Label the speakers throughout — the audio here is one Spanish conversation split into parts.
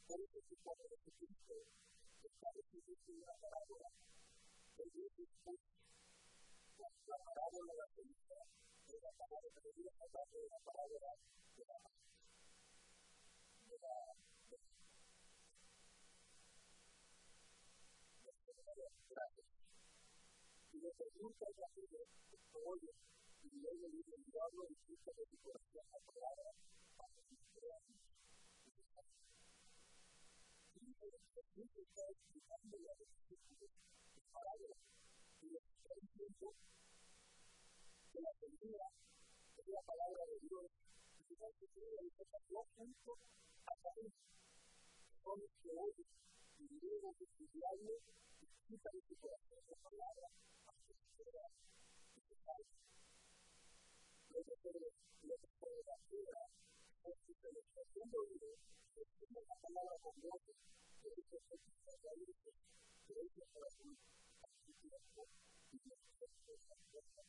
Speaker 1: por eso se pone de Jesucristo, está escrito en la parábola, el Dios es la parábola de la felicidad, de la parábola de Dios, de la parábola de la y le pregunta a la gente, oye, y yo le digo, yo hablo de Cristo de tu corazón, la palabra, para que me crean. Y Jesús está explicando la discípulos, la parábola, y les está diciendo que la felicidad es la palabra de Dios, y la felicidad es la junto a Jesús, son los que oyen, y luego de estudiarlo, escuchan de su corazón la palabra, hasta que se vea. Lo que puede la tierra, porque se les está haciendo bien, se escucha la palabra con Dios, que es el que se está viendo, que es el corazón, así que la voz, y la gente de la tierra.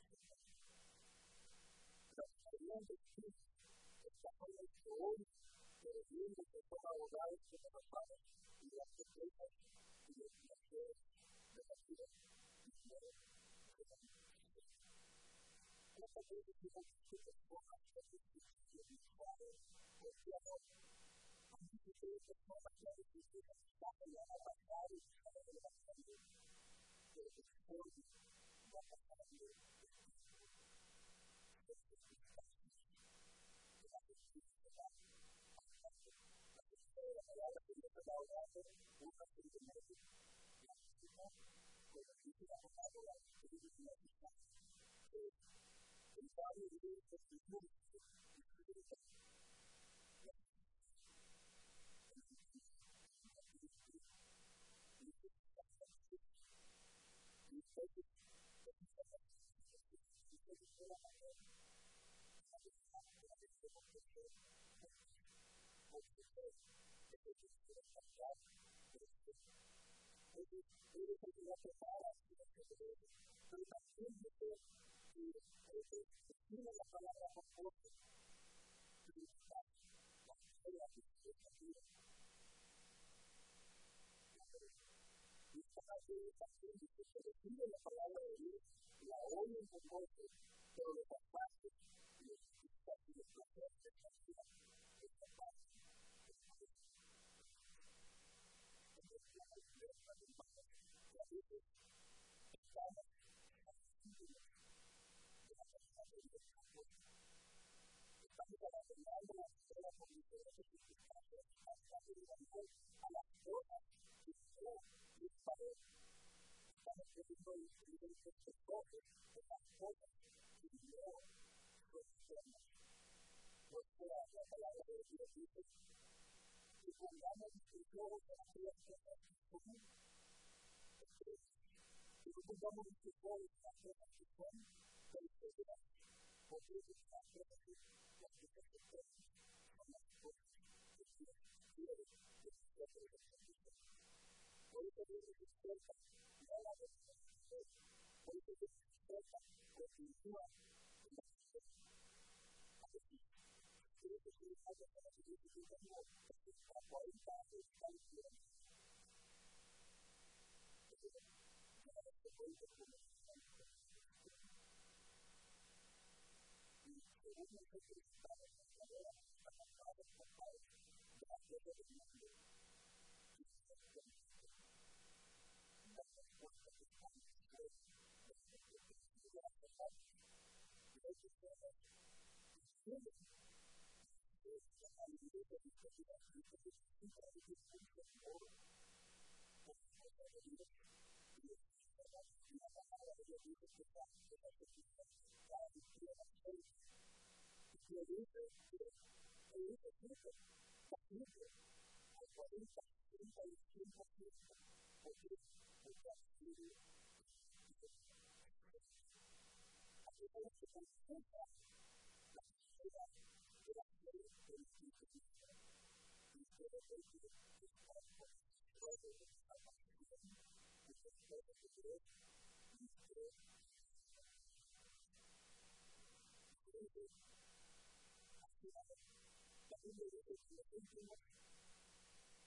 Speaker 1: La experiencia de Cristo está con el que hoy, pero viendo que son abogados que se nos pagan, y las empresas, y los financieros de la ciudad, y de la muchas veces se consigue personas que se sienten visuales, porque ahora, antes de que personas que se sienten visuales, a pasar y a ver la salud, pero que se puede, va a pasar a ver la palabra que yo estaba hablando, una gente me dice, la persona, con la que se ha pasado la experiencia de la vida, el Padre de Dios es el mundo, la palabra de Dios, la oyen con voces, pero los pasajes, los pasajes de la vida, los pasajes estamos relacionando la historia con diferentes circunstancias hasta que llegamos a las cosas que son mis padres. Estamos teniendo diferentes sectores de las cosas que no conocemos. Por eso la palabra de Dios dice que pongamos nuestros ojos en aquellas cosas que son que no pongamos nuestros ojos en las cosas que son perseverantes. Porque es las cosas que las cosas que son las cosas que Dios quiere que nosotros hagamos. Por eso Dios nos expresa no la responsabilidad. Por eso Dios nos expresa continúa en la situación. Por eso se les hace para que Dios nos diga que a 40 años está diciendo. Se puede ver como según nosotros estamos en la vida, atrapados por Dios, gracias a Dios, y las respuestas que están en su vida, las respuestas que se van a pasar, y hay que ser conscientes de esta habilidad de discapacidad, y que se necesita de que se use el oro, por la cosa de Dios, y la palabra de Dios dice que está en la sociedad, cada izquierda, y le dice que Cristo, la Biblia, al 40, 35%, porque está escrito. Así que se consulta la sociedad de la vida del Espíritu Cristo. Y se repite que está por todo de la pasión, de los pueblos de Dios, y de la Biblia dice que los últimos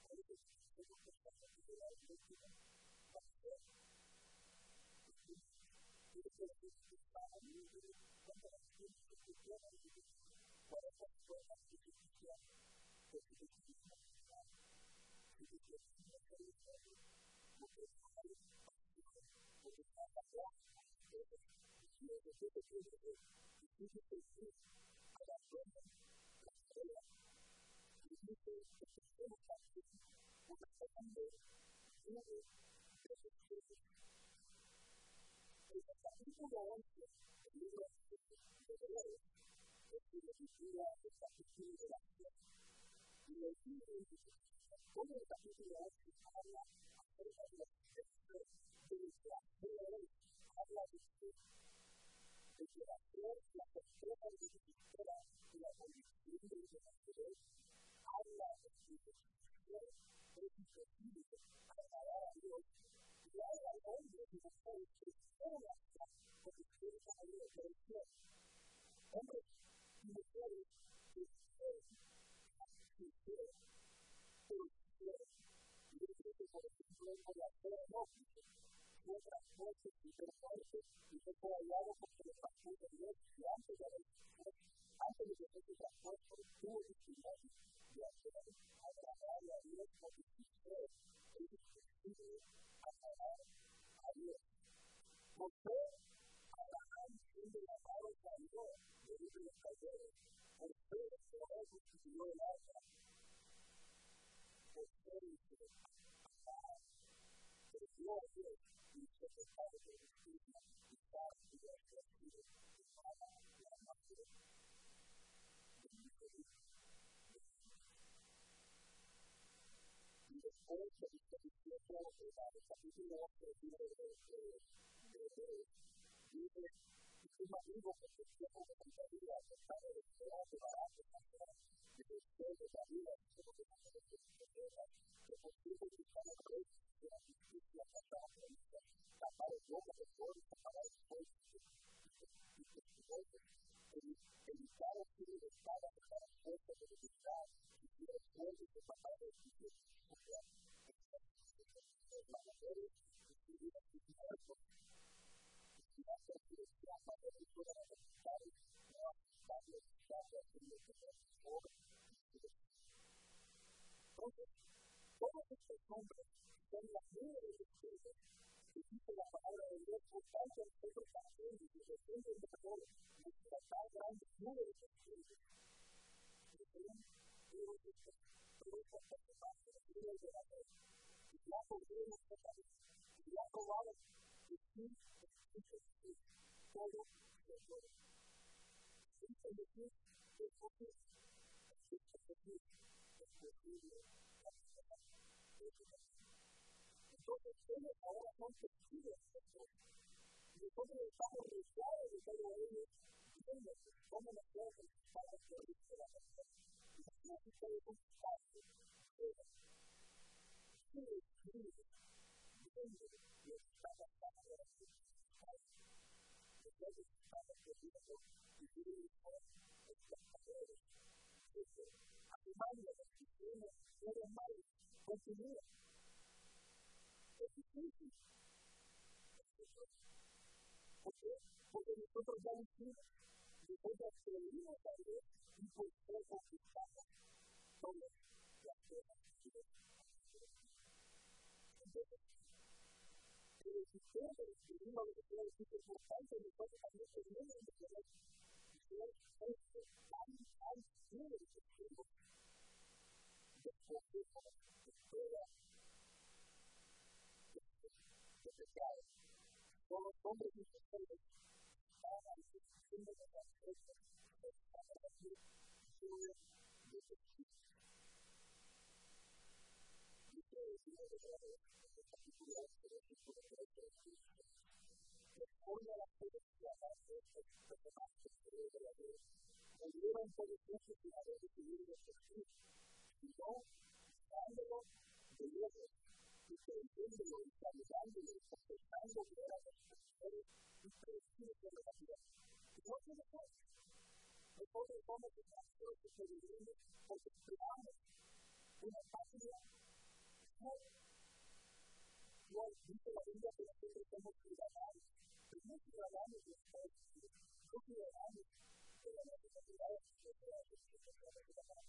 Speaker 1: dice la Biblia que nosotros somos ciudadanos, pero no ciudadanos de Estados Unidos, no ciudadanos de la nacionalidad de la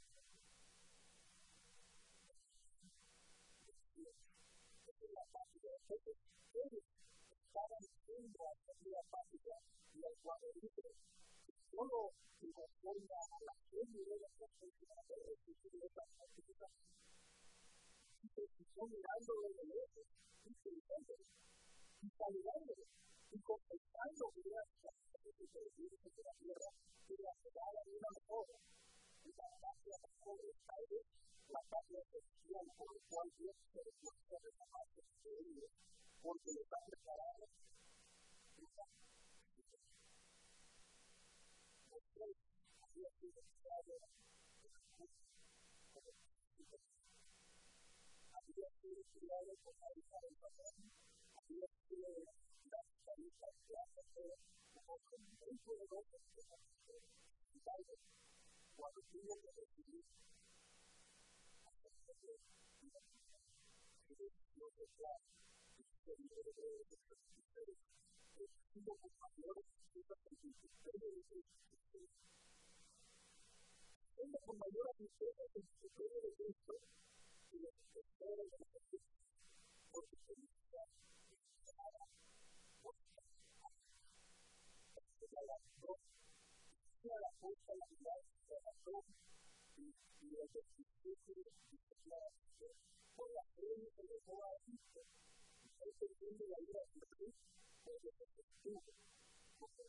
Speaker 1: la patria. Entonces, ellos estaban yendo a la patria y al Guadalupe. Solo se conforma a la gente de la constitución de esta patria. Y se están mirando de lejos, y se y saludándole, y confesando que era de la tierra, que la ciudad de una mejor, y la patria mejor de Israel, la patria social por la cual Dios se refuerza de la patria de ellos, porque les ha preparado esa Moisés había sido creado había sido criado con la hija del patrón, había sido la hija de la mujer, como muy poderoso que cuando tuvo que recibir con mayor atención en el futuro de Cristo y los espectadores de la Cristo, porque se inicia la fuerza, la unidad, la razón y el espíritu por la fe que dejó a Cristo, el sentido de la vida de Cristo, porque se sostuvo, porque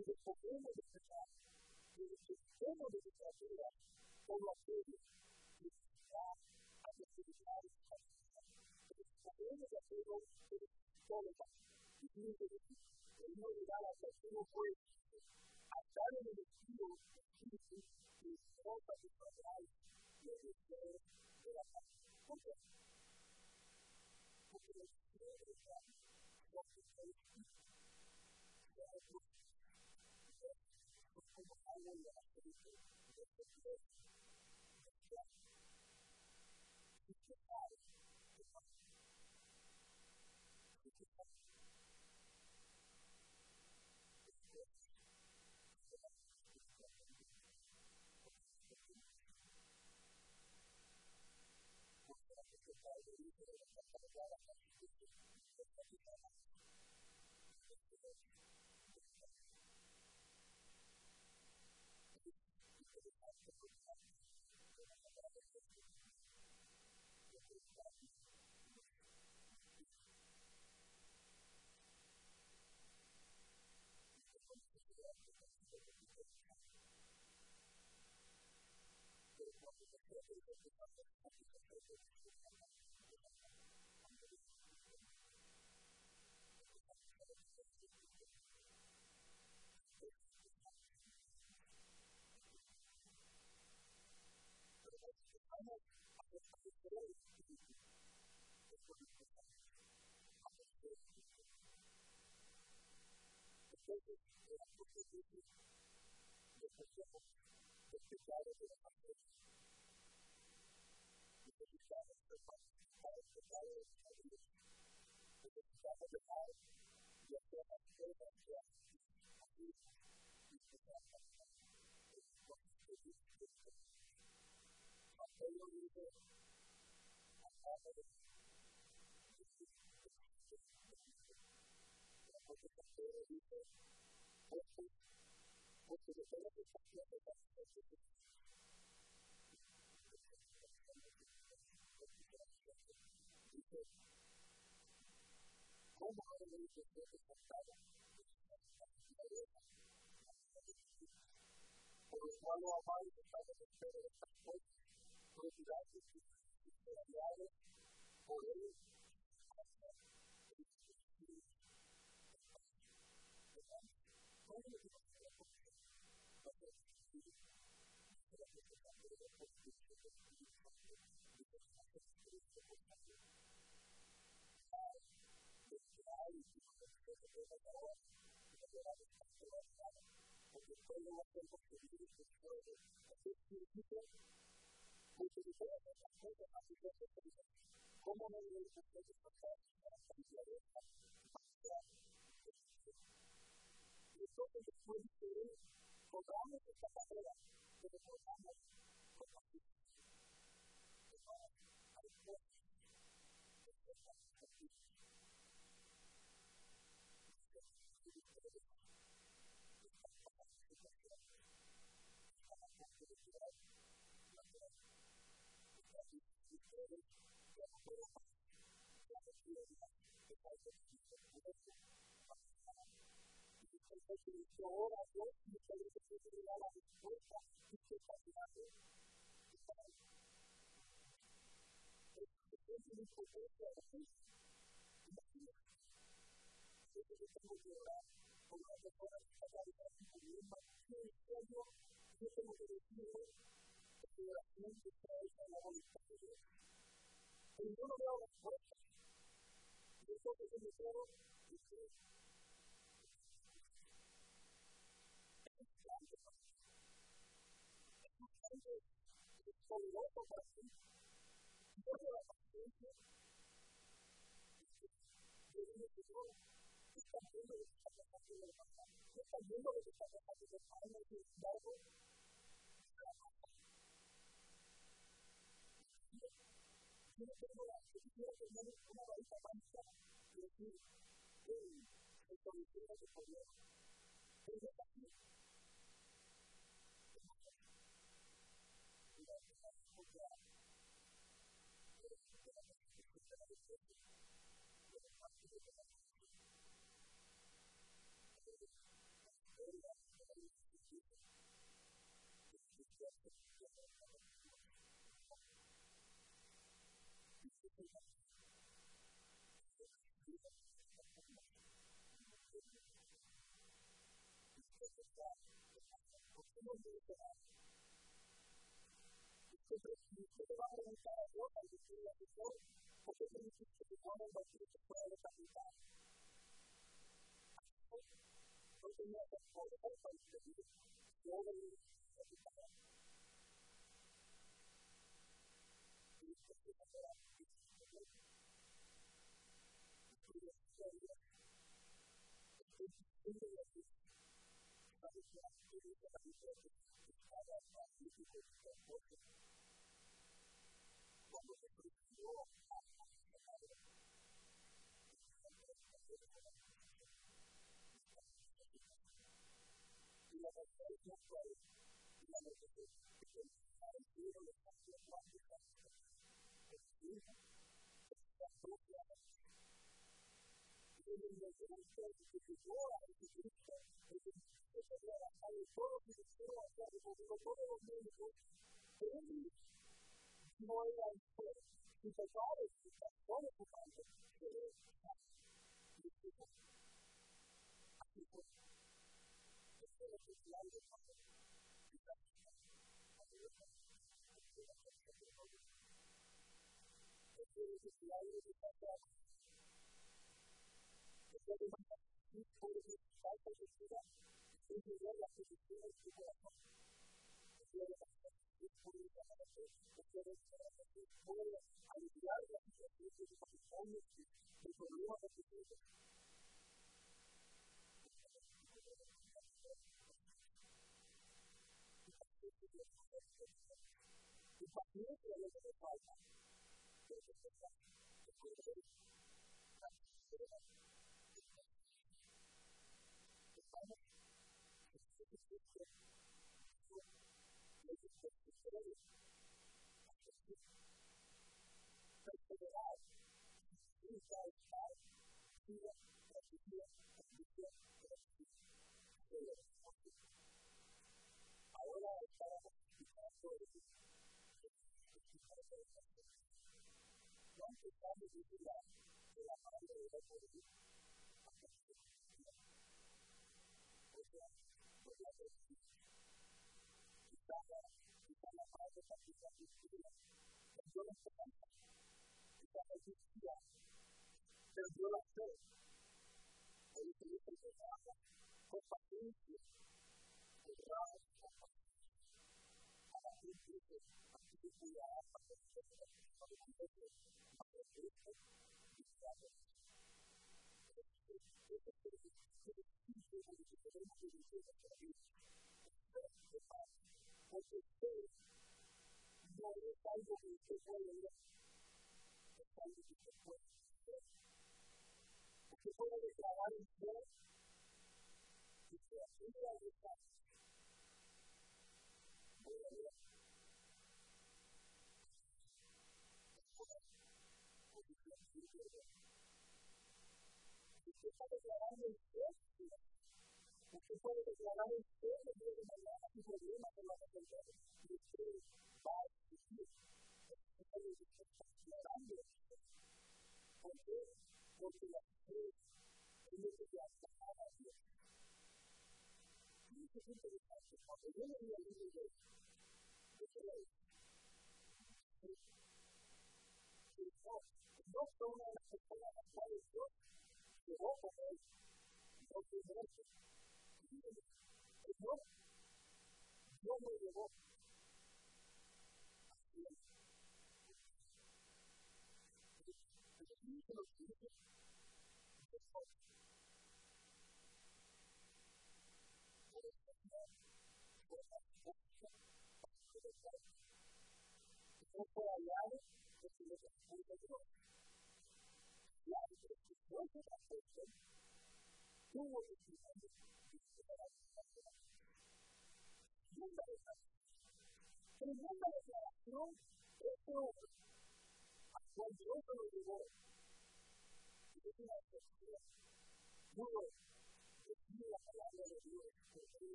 Speaker 1: el problema de pensar, el sistema de literatura, como aquello que está a posibilidad de capacidad. El problema de hacerlo es todo más. Y tiene que decir, el no llegar a que uno puede estar en el estilo espíritu de cosas de trabajo y el deseo de la paz. ¿Por qué? Porque el deseo de la paz no se puede como algo de la gente de este tipo de clase. Y que sabe que pasa. Y que sabe que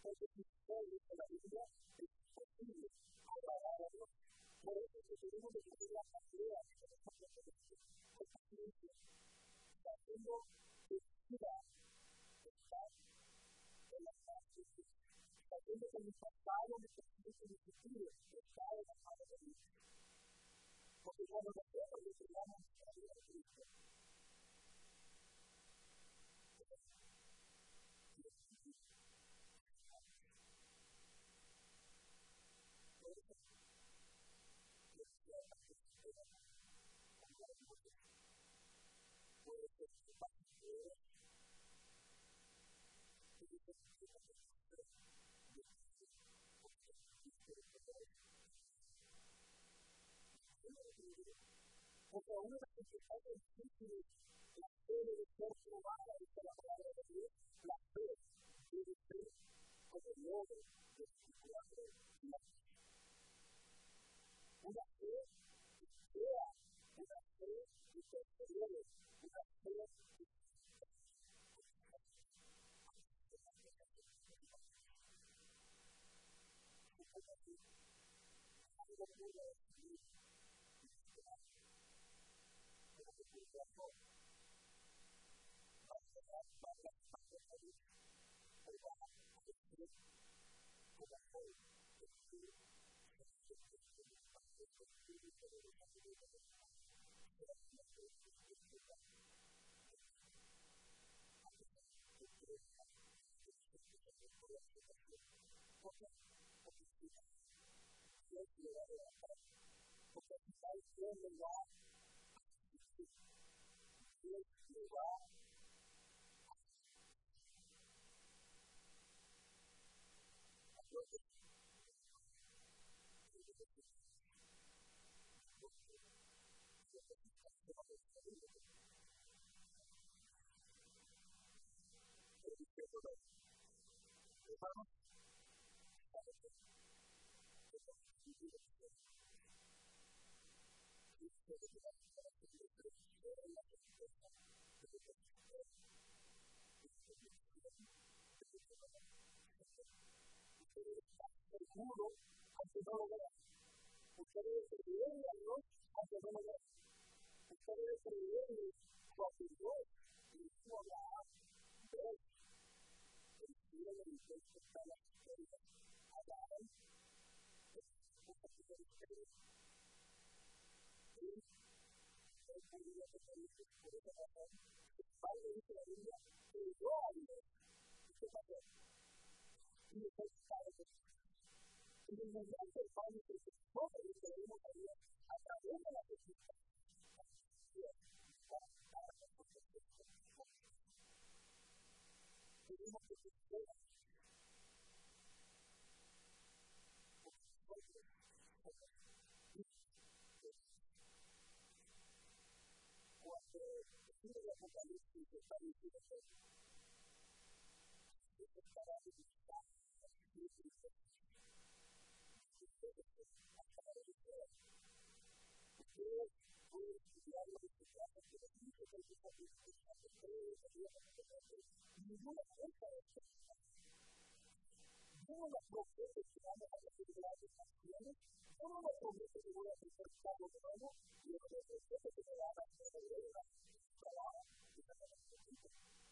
Speaker 1: que si ustedes en la Biblia es posible agradar a Dios. Por eso que tenemos que tener la tarea de nosotros con paciencia, sabiendo que vida está en la mano de Dios, sabiendo que mi pasado, mi presente y mi futuro está en la mano de Dios. Porque cuando nosotros le entregamos nuestra vida a Cristo, porque una de las principales difíciles, la fe debe ser probada, dice la palabra de Dios, la fe debe ser como lobo de 24 días. Una fe que sea, una fe que persevere, una fe que seguro, aunque no lo vean. Usted debe creerle a Dios, aunque no lo vean. Usted debe creerle cuando Dios le dijo a Abraham, ve, el cielo de Dios está en la historia. Abraham, es una cosa de ustedes. Él podría pedirse por esa razón. El Padre dice la Biblia, que yo a Dios. ¿Y qué pasó? Y después sabe que y en el momento del Padre que se escoge y se vino a Dios a través de la justicia. Tenemos que ser cuando decide el Apocalipsis está diciendo que se estará visitando ninguna cosa de esto. Yo no me prometo que vamos a recibir grandes acciones, yo no me prometo que voy a hacer algo nuevo, yo no me prometo que me van a hacer una palabra y me van a hacer un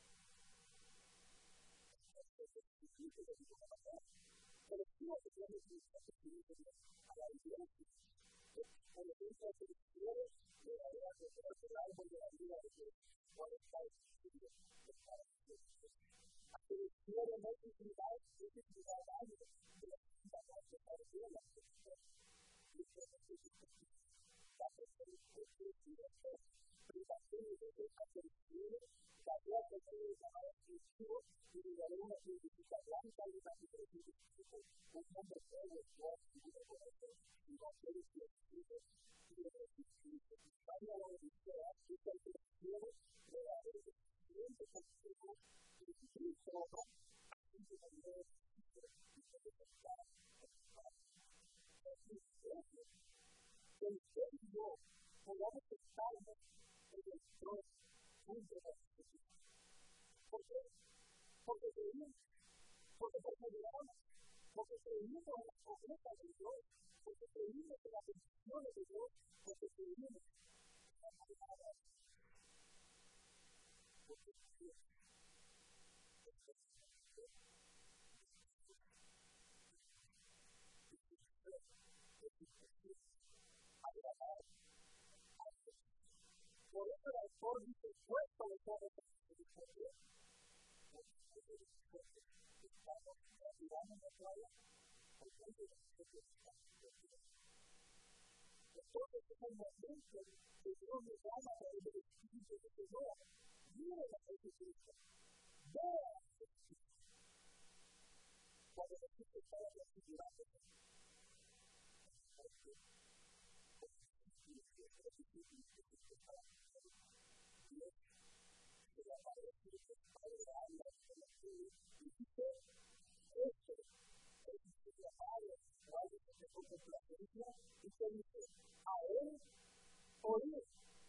Speaker 1: pero sí lo que tenemos que hacer a la iglesia. Por ejemplo, que quiere que haya que hacer el árbol de la vida de Dios. ¿Cuál está el sitio? A que quiere multiplicar años de la vida de la vida. Y eso es lo que la persona que quiere privaciones de esta persona, sabía que se le llamaba exclusivo y le daría una científica blanca y una científica un hombre todo Dios y una corazón y no quiere que escribe y le escribe. Vaya a la odisea, es el que quiere de la vez siempre consigo y Cristo no y que también que usted y yo podamos estar en el trono junto a Jesús. ¿Por qué? Porque creemos porque perseveramos, porque creímos en las promesas de Dios, porque creímos en las bendiciones de Dios, porque creímos en la palabra de Dios. Porque Dios agradar a Dios. Por eso el autor dice, puesto de todo esto, estamos retirando la playa, entonces es el momento que Dios nos llama a través del Espíritu de Dios. Miren a Jesucristo. Vean a Jesucristo. Cuando Jesucristo estaba transfigurando, Dios se le aparece el Padre de Alba y dice, esto es la Padre, Padre que se complacencia y que dice, a él oír.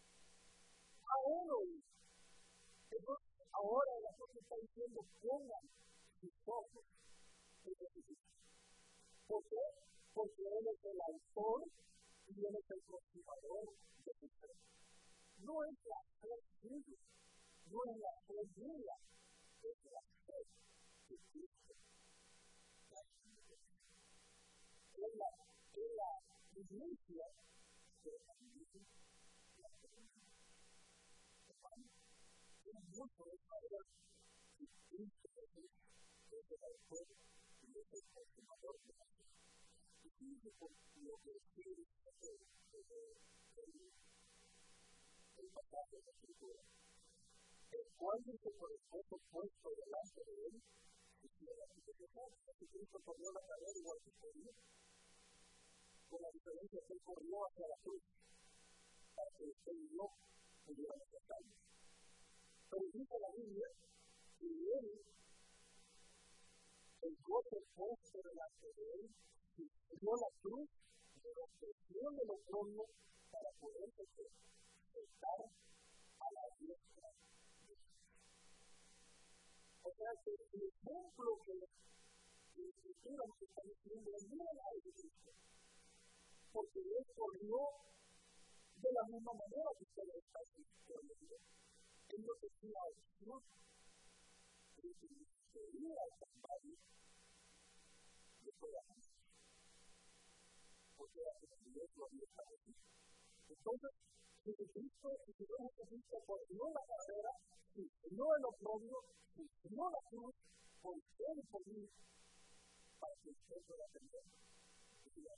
Speaker 1: Entonces, ahora la gente está diciendo, pongan sus ojos en Jesucristo. ¿Por qué? Porque él es el autor y él es el continuador de su fe. No es la fe suya, no es la fe mía, es la fe de Cristo. Es la iglesia de la iglesia. Es mucho de saber que Cristo es el autor y es el continuador de la fe. Y fíjense por lo que escribe el pasaje de la Escritura. El cual dice por el fuego puesto delante de él, y que la situación que Cristo corrió la carrera igual que podía, con la diferencia que él corrió hacia la cruz, para que usted y yo pudiéramos estar. Pero dice la Biblia, y él, el gozo puesto delante de él, dio la cruz de la presión del oprobio para poder estar a la diestra. O sea que el ejemplo que la Escritura nos está diciendo es muy la de Cristo, porque él corrió de la misma manera que usted está corriendo. Él no tenía opción de ir al Calvario de toda la vida, porque la Dios lo había establecido. Entonces, Jesucristo, el Señor Jesucristo corrió la carrera, no el oprobio, no la cruz, por usted y por mí, para que usted pueda tener vida.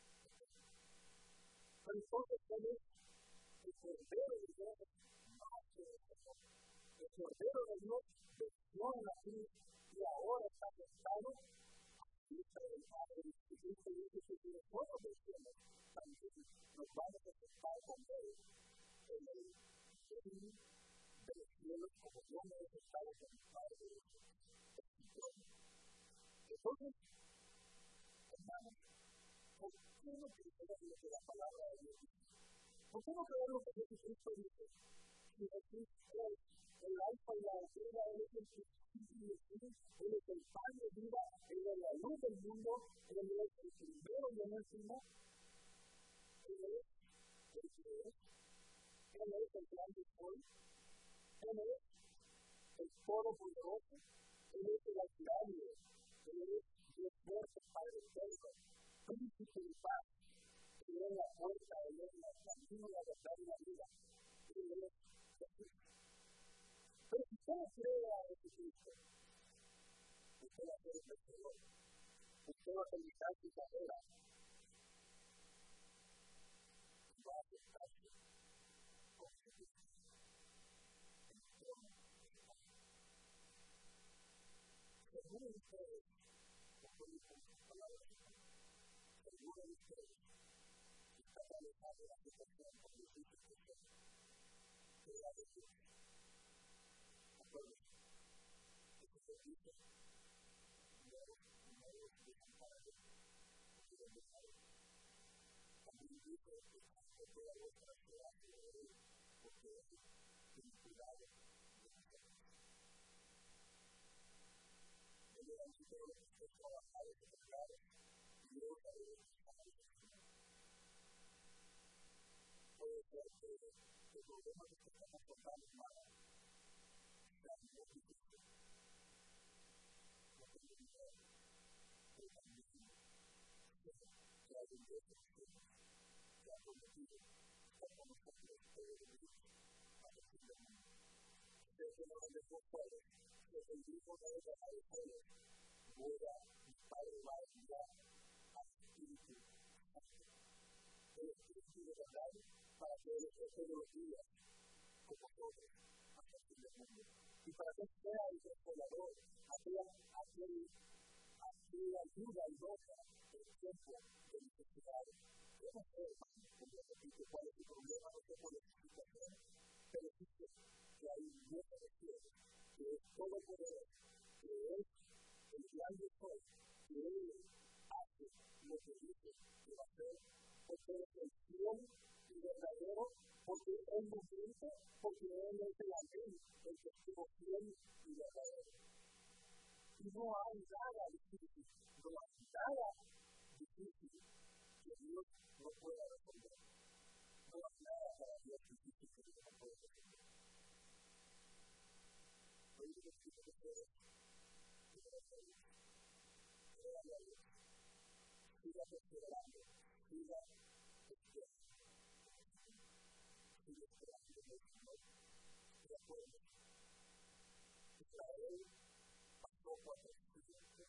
Speaker 1: Pero entonces él es el Cordero de Dios más poderoso. El Cordero de Dios venció en la cruz y ahora está sentado a la diestra del Padre. Y Cristo dice que nosotros vencemos también nos vamos a sentar con él en el reino de los cielos como yo me he sentado con mi Padre en su trono. Entonces, hermanos, ¿por qué no creemos lo que la palabra de Dios dice? ¿Por qué no creemos lo que Jesucristo dice? Si Jesús es el alfa y la omega, él es el principio y el fin, él es el pan de vida, él es la luz del mundo, él es el primero y el último, él es el que es, él es el gran después, él es el todopoderoso, él es el alcalde, él es Dios fuerte, Padre eterno, príncipe de paz, él es la puerta, él es la camino, la verdad y la vida, él es Jesús. Pero si usted cree a Jesucristo, usted va a ser el Señor, usted va a terminar su carrera, y va a aceptarse con Jesucristo. Seguro ustedes, como dicen sus palabras, seguro ustedes, está realizando la situación con Jesucristo que la de Dios. Acuérdense, Jesucristo no es desamparado, porque es desamparado. También dice que no puede haber trastornación de él, porque él tiene cuidado de nosotros. Y para que sea el consolador, aquella ayuda y ropa en tiempo de necesidad. Yo no sé, como repito, cuál es el problema, no sé cuál es su situación, pero sí sé que hay un Dios de cielo, que es todopoderoso, que es el gran yo soy, que Él hace lo que dice que va a hacer, porque es el fiel y verdadero, porque Él nos dice, porque Él es la ley, el testigo fiel y verdadero. Y no hay nada difícil, no hay nada difícil que Dios no pueda resolver. No hay nada para Dios difícil que Dios no pueda resolver. Hoy yo les pido que ustedes crean a Dios, sigan esperando, sigan esperando, sigan esperando en el Señor. De acuerdo, Israel pasó 400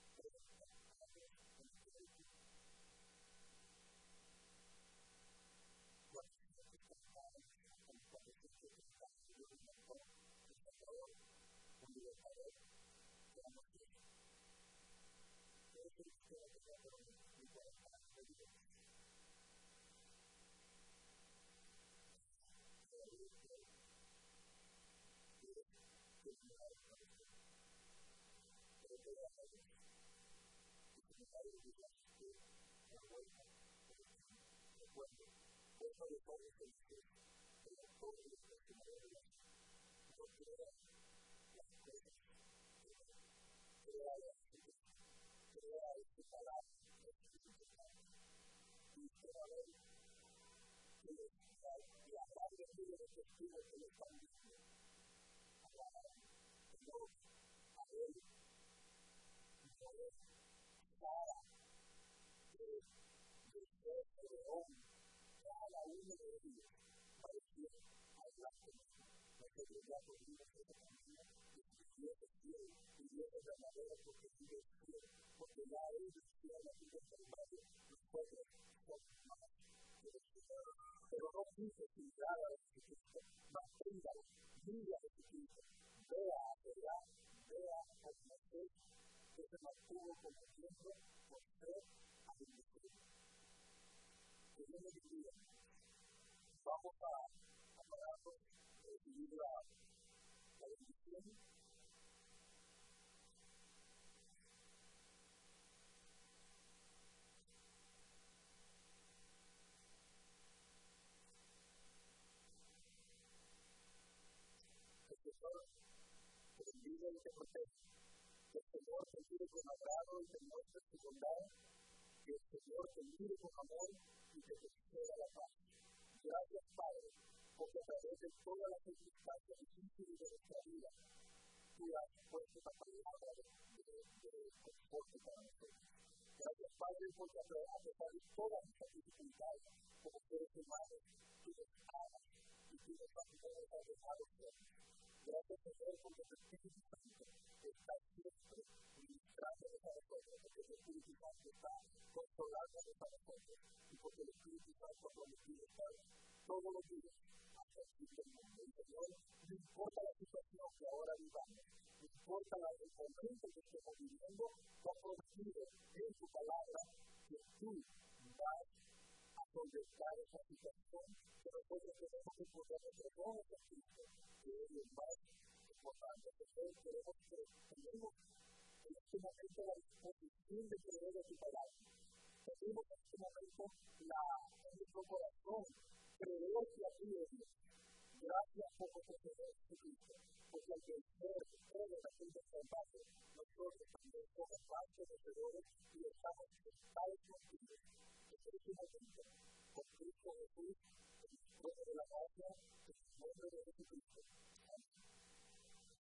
Speaker 1: pero no quise filtrar a Jesucristo, manténgalo, vive a Jesucristo, vea a verdad, vea a conocer, que se mantuvo como ejemplo por ser a Jesucristo. Que Dios me bendiga. Vamos a pararnos de recibir la bendición. Señor, te bendiga y te protege. Que el Señor te mire con agrado y te muestre su bondad. Que el Señor te mire con amor y te conceda la paz. Gracias, Padre, porque a través de todas las circunstancias difíciles de nuestra vida, tú has puesto esta palabra de conforto para nosotros. Gracias, Padre, porque a pesar de todas estas dificultades, como seres humanos, tú nos amas y tú nos vas a poder salvar los. Gracias, Señor, porque tu Espíritu Santo está siempre ministrándonos a nosotros, porque el Espíritu Santo está consolándonos a nosotros, y porque el Espíritu Santo ha prometido estar todos los días hasta el fin del mundo. Y Señor, no importa la situación que ahora vivamos, no importa el momento que estemos viviendo, tú has prometido en tu palabra que tú vas a solventar esa situación, que nosotros tenemos que poner nuestros ojos en Cristo, que es el más importante. Nosotros queremos que tenemos en este momento la disposición de creer en tu palabra. Tenemos en este momento en nuestro corazón creer que a ti es Dios. Gracias como poseedores de Cristo, porque al vencer todo la gente salvaje, nosotros también somos más poseedores y estamos conectados con Cristo. Este es un momento, con Cristo Jesús, en el nombre de la gracia, en el nombre de Jesucristo.